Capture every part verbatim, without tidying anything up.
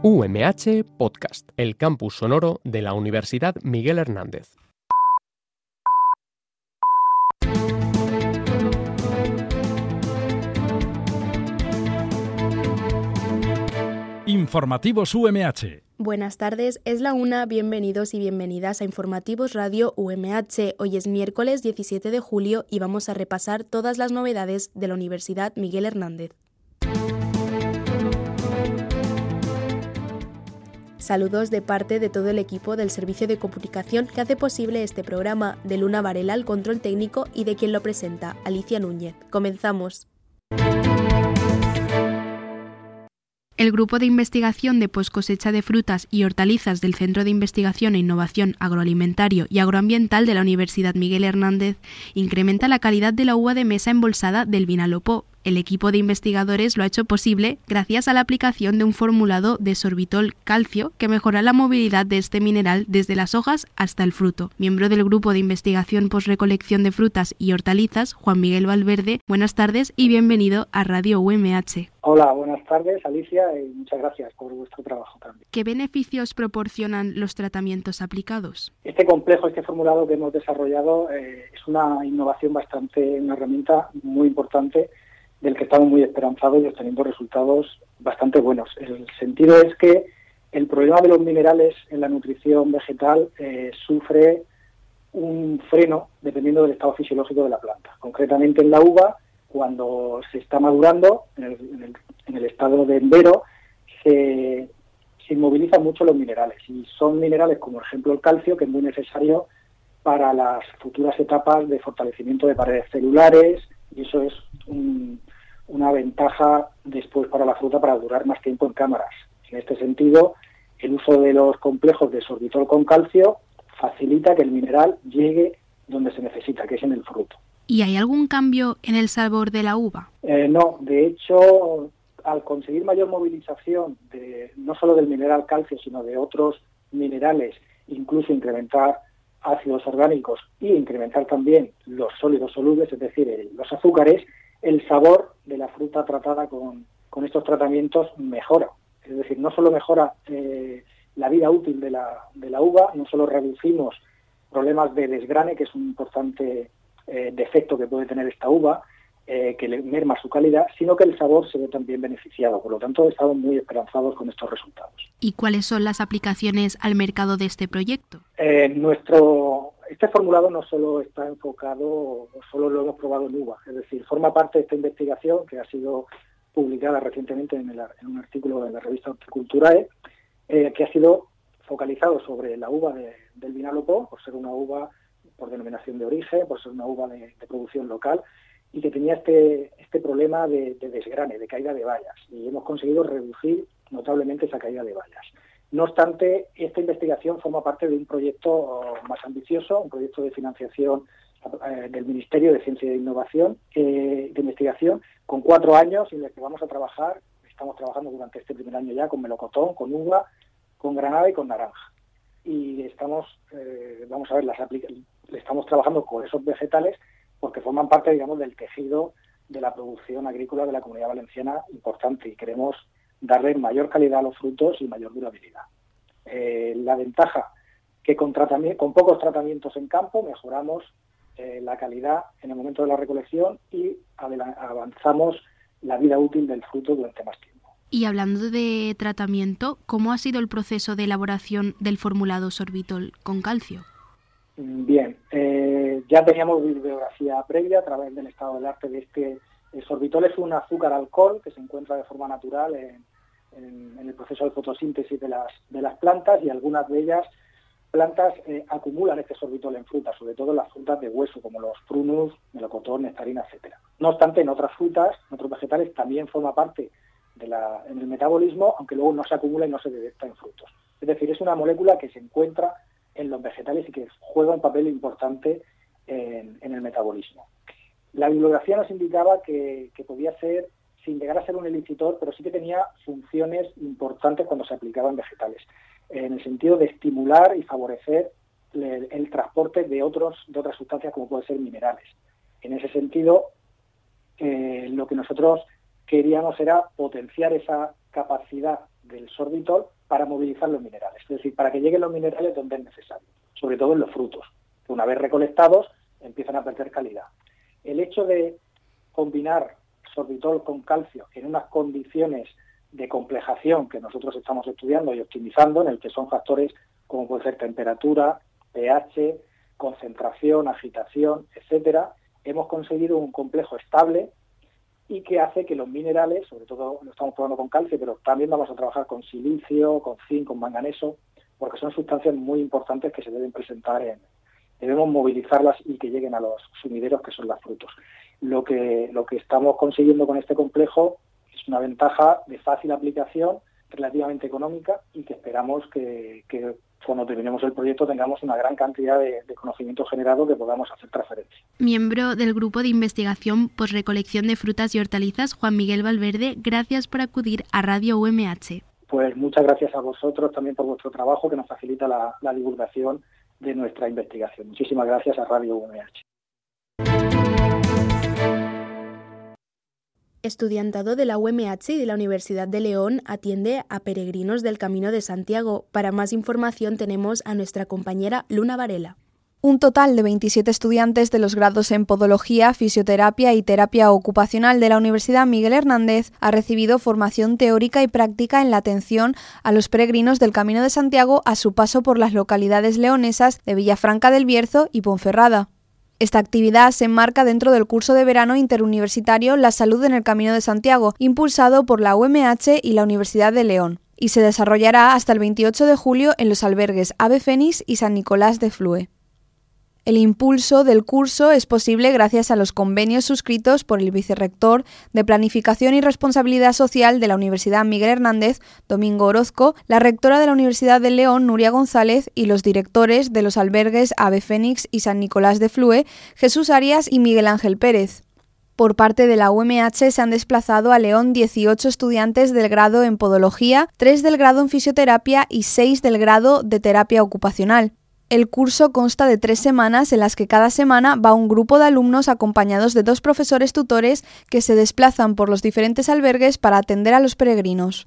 U M H Podcast, el campus sonoro de la Universidad Miguel Hernández. Informativos U M H. Buenas tardes, es la una, bienvenidos y bienvenidas a Informativos Radio U M H. Hoy es miércoles diecisiete de julio y vamos a repasar todas las novedades de la Universidad Miguel Hernández. Saludos de parte de todo el equipo del Servicio de Comunicación que hace posible este programa, de Luna Varela al control técnico y de quien lo presenta, Alicia Núñez. Comenzamos. El Grupo de Investigación de Poscosecha de Frutas y Hortalizas del Centro de Investigación e Innovación Agroalimentario y Agroambiental de la Universidad Miguel Hernández incrementa la calidad de la uva de mesa embolsada del Vinalopó. El equipo de investigadores lo ha hecho posible gracias a la aplicación de un formulado de sorbitol calcio que mejora la movilidad de este mineral desde las hojas hasta el fruto. Miembro del Grupo de Investigación Posrecolección de Frutas y Hortalizas, Juan Miguel Valverde, buenas tardes y bienvenido a Radio U M H. Hola, buenas tardes, Alicia, y muchas gracias por vuestro trabajo también. ¿Qué beneficios proporcionan los tratamientos aplicados? Este complejo, este formulado que hemos desarrollado eh, es una innovación bastante, una herramienta muy importante del que estamos muy esperanzados y obteniendo resultados bastante buenos. El sentido es que el problema de los minerales en la nutrición vegetal eh, sufre un freno dependiendo del estado fisiológico de la planta. Concretamente en la uva, cuando se está madurando, en el, en el, en el estado de envero, se, se inmovilizan mucho los minerales. Y son minerales como, por ejemplo, el calcio, que es muy necesario para las futuras etapas de fortalecimiento de paredes celulares, y eso es un, una ventaja después para la fruta para durar más tiempo en cámaras. En este sentido, el uso de los complejos de sorbitol con calcio facilita que el mineral llegue donde se necesita, que es en el fruto. ¿Y hay algún cambio en el sabor de la uva? Eh, no, de hecho, al conseguir mayor movilización de, no solo del mineral calcio, sino de otros minerales, incluso incrementar ácidos orgánicos y incrementar también los sólidos solubles, es decir, el, los azúcares, el sabor de la fruta tratada con, con estos tratamientos mejora. Es decir, no solo mejora eh, la vida útil de la, de la uva, no solo reducimos problemas de desgrane, que es un importante eh, defecto que puede tener esta uva, eh, que le merma su calidad, sino que el sabor se ve también beneficiado. Por lo tanto, estamos muy esperanzados con estos resultados. ¿Y cuáles son las aplicaciones al mercado de este proyecto? Eh, nuestro Este formulado no solo está enfocado, solo lo hemos probado en uva, es decir, forma parte de esta investigación que ha sido publicada recientemente en, el, en un artículo de la revista Horticulturae, eh, que ha sido focalizado sobre la uva de, del Vinalopó, por ser una uva por denominación de origen, por ser una uva de, de producción local, y que tenía este, este problema de, de desgrane, de caída de bayas, y hemos conseguido reducir notablemente esa caída de bayas. No obstante, esta investigación forma parte de un proyecto más ambicioso, un proyecto de financiación eh, del Ministerio de Ciencia e Innovación, eh, de investigación, con cuatro años en el que vamos a trabajar, estamos trabajando durante este primer año ya con melocotón, con uva, con granada y con naranja. Y estamos, eh, vamos a ver, las aplica- estamos trabajando con esos vegetales porque forman parte, digamos, del tejido de la producción agrícola de la Comunidad Valenciana importante y queremos darle mayor calidad a los frutos y mayor durabilidad. Eh, la ventaja que con, tratami- con pocos tratamientos en campo mejoramos eh, la calidad en el momento de la recolección y adela- avanzamos la vida útil del fruto durante más tiempo. Y hablando de tratamiento, ¿cómo ha sido el proceso de elaboración del formulado sorbitol con calcio? Bien, eh, ya teníamos bibliografía previa a través del estado del arte de este. El sorbitol es un azúcar alcohol que se encuentra de forma natural en, en, en el proceso de fotosíntesis de las, de las plantas, y algunas de ellas plantas eh, acumulan este sorbitol en frutas, sobre todo en las frutas de hueso, como los prunus, melocotón, nectarina, etcétera. No obstante, en otras frutas, en otros vegetales, también forma parte de la, en el metabolismo, aunque luego no se acumula y no se detecta en frutos. Es decir, es una molécula que se encuentra en los vegetales y que juega un papel importante en, en el metabolismo. La bibliografía nos indicaba que, que podía ser, sin llegar a ser un elicitor, pero sí que tenía funciones importantes cuando se aplicaba en vegetales, en el sentido de estimular y favorecer el, el transporte de, otros, de otras sustancias como pueden ser minerales. En ese sentido, eh, lo que nosotros queríamos era potenciar esa capacidad del sorbitol para movilizar los minerales, es decir, para que lleguen los minerales donde es necesario, sobre todo en los frutos, que una vez recolectados empiezan a perder calidad. El hecho de combinar sorbitol con calcio en unas condiciones de complejación que nosotros estamos estudiando y optimizando, en el que son factores como puede ser temperatura, pH, concentración, agitación, etcétera, hemos conseguido un complejo estable y que hace que los minerales, sobre todo lo estamos probando con calcio, pero también vamos a trabajar con silicio, con zinc, con manganeso, porque son sustancias muy importantes que se deben presentar en, debemos movilizarlas y que lleguen a los sumideros, que son los frutos. Lo que, lo que estamos consiguiendo con este complejo es una ventaja de fácil aplicación, relativamente económica, y que esperamos que, que cuando terminemos el proyecto tengamos una gran cantidad de, de conocimiento generado que podamos hacer transferencia. Miembro del Grupo de Investigación Posrecolección de Frutas y Hortalizas, Juan Miguel Valverde, gracias por acudir a Radio U M H. Pues muchas gracias a vosotros también por vuestro trabajo que nos facilita la, la divulgación de nuestra investigación. Muchísimas gracias a Radio U M H. Estudiantado de la U M H y de la Universidad de León, atiende a peregrinos del Camino de Santiago. Para más información tenemos a nuestra compañera Luna Varela. Un total de veintisiete estudiantes de los grados en Podología, Fisioterapia y Terapia Ocupacional de la Universidad Miguel Hernández ha recibido formación teórica y práctica en la atención a los peregrinos del Camino de Santiago a su paso por las localidades leonesas de Villafranca del Bierzo y Ponferrada. Esta actividad se enmarca dentro del curso de verano interuniversitario La Salud en el Camino de Santiago, impulsado por la U M H y la Universidad de León, y se desarrollará hasta el veintiocho de julio en los albergues Ave Fénix y San Nicolás de Flue. El impulso del curso es posible gracias a los convenios suscritos por el vicerrector de Planificación y Responsabilidad Social de la Universidad Miguel Hernández, Domingo Orozco, la rectora de la Universidad de León, Nuria González, y los directores de los albergues Ave Fénix y San Nicolás de Flue, Jesús Arias y Miguel Ángel Pérez. Por parte de la U M H se han desplazado a León dieciocho estudiantes del grado en Podología, tres del grado en Fisioterapia y seis del grado de Terapia Ocupacional. El curso consta de tres semanas en las que cada semana va un grupo de alumnos acompañados de dos profesores tutores que se desplazan por los diferentes albergues para atender a los peregrinos.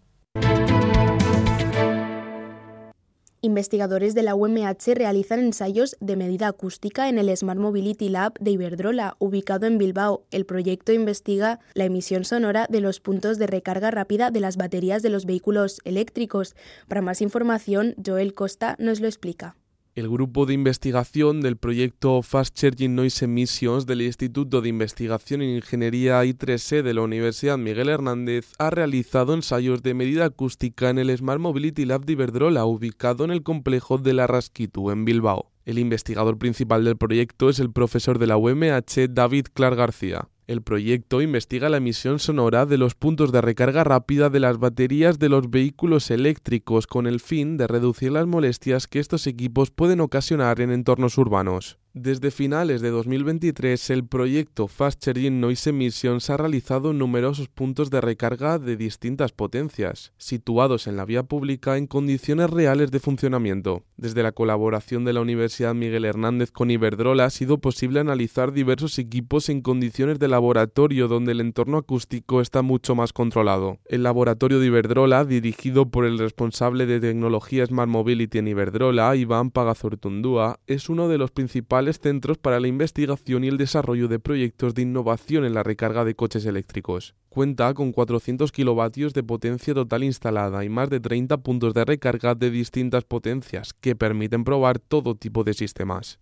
Investigadores de la U M H realizan ensayos de medida acústica en el Smart Mobility Lab de Iberdrola, ubicado en Bilbao. El proyecto investiga la emisión sonora de los puntos de recarga rápida de las baterías de los vehículos eléctricos. Para más información, Joel Costa nos lo explica. El grupo de investigación del proyecto Fast Charging Noise Emissions del Instituto de Investigación en Ingeniería I tres E de la Universidad Miguel Hernández ha realizado ensayos de medida acústica en el Smart Mobility Lab de Iberdrola, ubicado en el complejo de la Rasquitu, en Bilbao. El investigador principal del proyecto es el profesor de la U M H, David Clark García. El proyecto investiga la emisión sonora de los puntos de recarga rápida de las baterías de los vehículos eléctricos con el fin de reducir las molestias que estos equipos pueden ocasionar en entornos urbanos. Desde finales de dos mil veintitrés, el proyecto Fast Charging Noise Emissions ha realizado numerosos puntos de recarga de distintas potencias, situados en la vía pública en condiciones reales de funcionamiento. Desde la colaboración de la Universidad Miguel Hernández con Iberdrola ha sido posible analizar diversos equipos en condiciones de laboratorio donde el entorno acústico está mucho más controlado. El laboratorio de Iberdrola, dirigido por el responsable de tecnología Smart Mobility en Iberdrola, Iván Pagazortundúa, es uno de los principales centros para la investigación y el desarrollo de proyectos de innovación en la recarga de coches eléctricos. Cuenta con cuatrocientos kilovatios de potencia total instalada y más de treinta puntos de recarga de distintas potencias que permiten probar todo tipo de sistemas.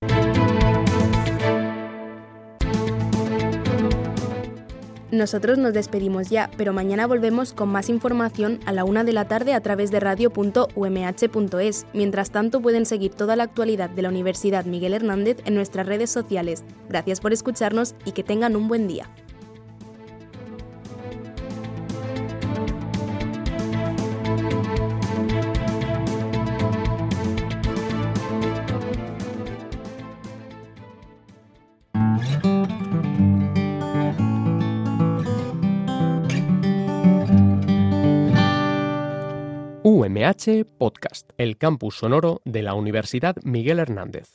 Nosotros nos despedimos ya, pero mañana volvemos con más información a la una de la tarde a través de radio punto u m h punto es. Mientras tanto, pueden seguir toda la actualidad de la Universidad Miguel Hernández en nuestras redes sociales. Gracias por escucharnos y que tengan un buen día. U M H Podcast, el campus sonoro de la Universidad Miguel Hernández.